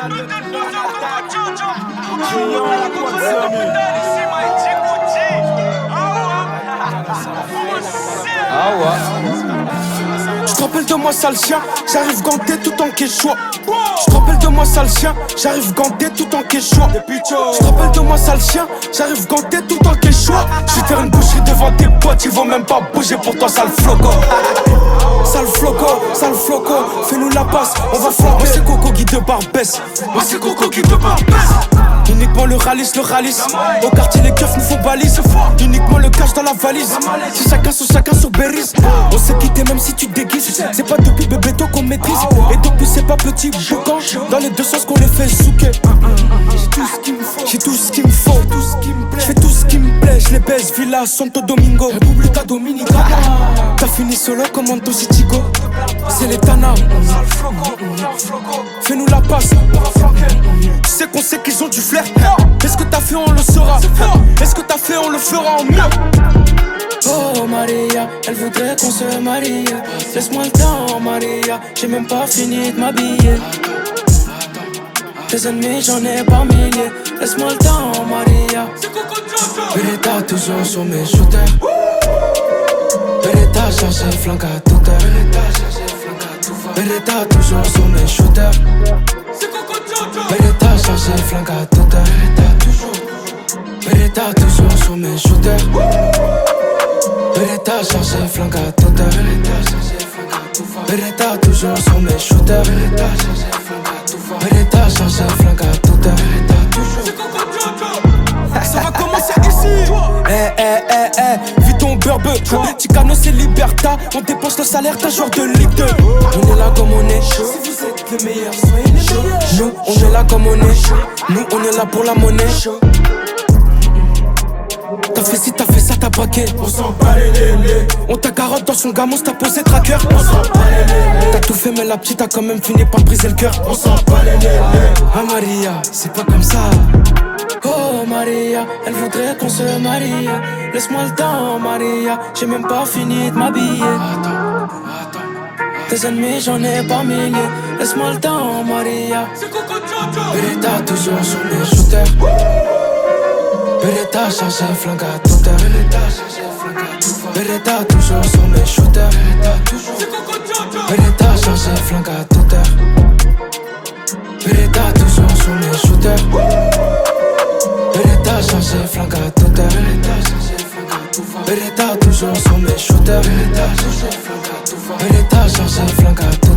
Tu te rappelles de moi sale chien, j'arrive ganté tout en quechua. Tu te rappelles de moi sale chien, j'arrive ganté tout en quechua. Tu te rappelles de moi sale chien, j'arrive ganté tout en quechua. Je vais faire une boucherie devant tes potes, ils vont même pas bouger pour toi sale floco. Sale floco, fais-nous la passe, on va flamber. Moi c'est Coco Guy de Barbès. Moi c'est Coco Guy de Barbès. Uniquement le ralice. Au quartier les keufs nous font balise. Uniquement le cash dans la valise. C'est chacun sur Berries. On s'est quitté même si tu te déguises. C'est pas depuis bébéto qu'on maîtrise. Et depuis c'est pas petit boucan. Dans les deux sens qu'on les fait souquer. J'ai tout ce qu'il me faut. J'fais tout ce qui me plaît. J'les baise, Villa, Santo Domingo, República Dominicana. T'as fini solo comme Antosi Chico. C'est les Tana. Fais-nous la passe. Tu sais qu'on sait qu'ils ont du flair. Est-ce que t'as fait, on le saura. Est-ce que t'as fait, on le fera en mieux. Oh Maria, elle voudrait qu'on se marie. Laisse-moi le temps Maria, j'ai même pas fini de m'habiller. Tes ennemis j'en ai par milliers. Laisse-moi le temps Maria. Beretta toujours sur mes shooters. Beretta chargé flanque à toute heure. Beretta toujours sur mes shooters. Beretta chargé flanque à toute heure. Beretta toujours sur mes shooters. Beretta chargé flanque à toute heure. Beretta toujours sur mes shooters. Beretta chargé flanque à toute heure. Ça va commencer ici. Vis ton beurbe. Ticano c'est Liberta. On dépense le salaire d'un joueur de Ligue 2. On est là comme on est. Si vous êtes les meilleurs, soyez les meilleurs. Nous on est là comme on est. Nous on est là pour la monnaie. T'as fait ci, t'as fait ça, t'as braqué. On s'en bat les lélés. On t'a carotte dans son gamin, t'as posé tracker. On s'en bat les lélés. T'as tout fait mais la petite a quand même fini par briser le cœur. On s'en bat les lélés. Ah Maria, c'est pas comme ça. Oh Maria, elle voudrait qu'on se marie. Laisse-moi le temps Maria, j'ai même pas fini de m'habiller. Tes ennemis j'en ai pas milliers. Laisse-moi le temps Maria. Beretta toujours sur mes shooters. Beretta chargé flanque à toute heure. Beretta toujours sur mes shooters. Beretta chargé flanque à toute heure. Beretta toujours sur mes shooters. Beretta chargé flanque à toute heure. Beretta toujours sur mes shooters. Beretta chargé flanque à toute heure.